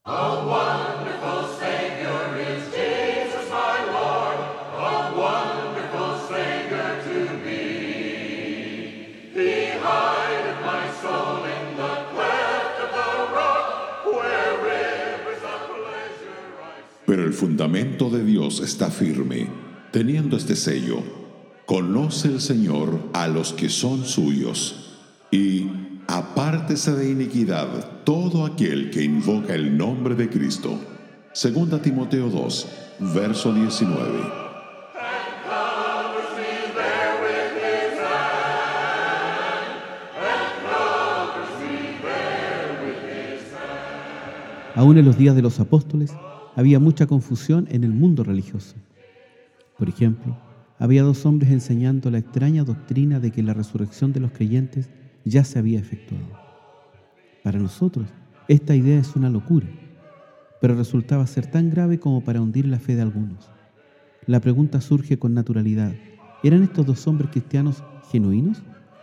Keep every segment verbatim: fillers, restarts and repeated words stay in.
Pero el fundamento de Dios está firme, teniendo este sello: conoce el Señor a los que son suyos, y apártese de iniquidad todo aquel que invoca el nombre de Cristo. Segunda Timoteo dos, verso diecinueve. Aún en los días de los apóstoles había mucha confusión en el mundo religioso. Por ejemplo, había dos hombres enseñando la extraña doctrina de que la resurrección de los creyentes ya se había efectuado. Para nosotros, esta idea es una locura, pero resultaba ser tan grave como para hundir la fe de algunos. La pregunta surge con naturalidad: ¿eran estos dos hombres cristianos genuinos?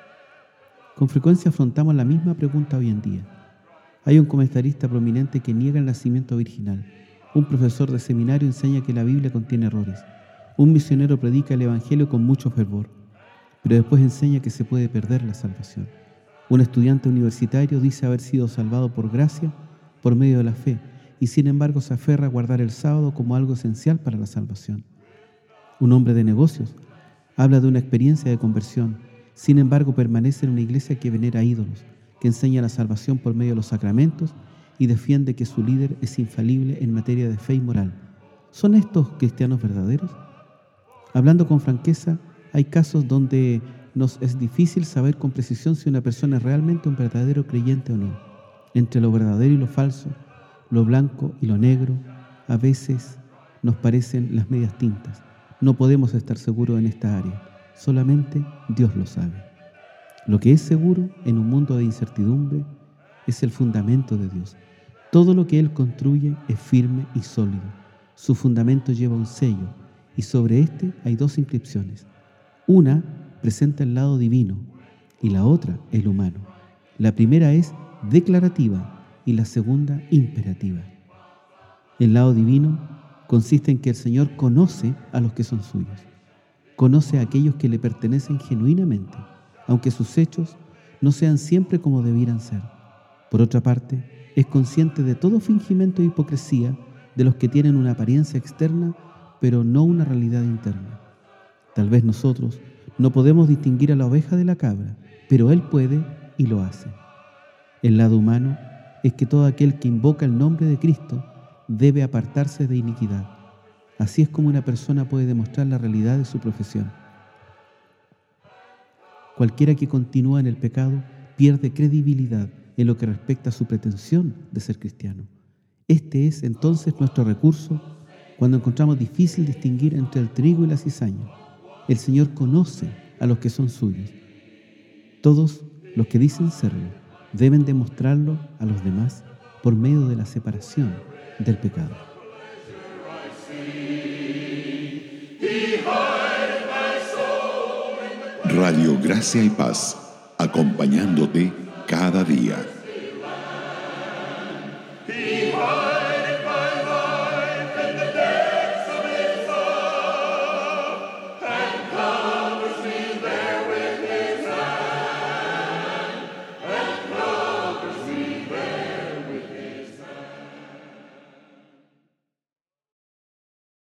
Con frecuencia afrontamos la misma pregunta hoy en día. Hay un comentarista prominente que niega el nacimiento virginal. Un profesor de seminario enseña que la Biblia contiene errores. Un misionero predica el Evangelio con mucho fervor, pero después enseña que se puede perder la salvación. Un estudiante universitario dice haber sido salvado por gracia, por medio de la fe, y sin embargo se aferra a guardar el sábado como algo esencial para la salvación. Un hombre de negocios habla de una experiencia de conversión, sin embargo permanece en una iglesia que venera ídolos, que enseña la salvación por medio de los sacramentos y defiende que su líder es infalible en materia de fe y moral. ¿Son estos cristianos verdaderos? Hablando con franqueza, hay casos donde nos es difícil saber con precisión si una persona es realmente un verdadero creyente o no. Entre lo verdadero y lo falso, lo blanco y lo negro, a veces nos parecen las medias tintas. No podemos estar seguros en esta área, solamente Dios lo sabe. Lo que es seguro en un mundo de incertidumbre es el fundamento de Dios. Todo lo que Él construye es firme y sólido. Su fundamento lleva un sello y sobre este hay dos inscripciones. Una presenta el lado divino y la otra el humano. La primera es declarativa y la segunda imperativa. El lado divino consiste en que el Señor conoce a los que son suyos. Conoce a aquellos que le pertenecen genuinamente, aunque sus hechos no sean siempre como debieran ser. Por otra parte, es consciente de todo fingimiento e hipocresía de los que tienen una apariencia externa, pero no una realidad interna. Tal vez nosotros no podemos distinguir a la oveja de la cabra, pero Él puede y lo hace. El lado humano es que todo aquel que invoca el nombre de Cristo debe apartarse de iniquidad. Así es como una persona puede demostrar la realidad de su profesión. Cualquiera que continúa en el pecado pierde credibilidad en lo que respecta a su pretensión de ser cristiano. Este es entonces nuestro recurso cuando encontramos difícil distinguir entre el trigo y la cizaña. El Señor conoce a los que son suyos. Todos los que dicen serlo deben demostrarlo a los demás por medio de la separación del pecado. Radio Gracia y Paz, acompañándote cada día.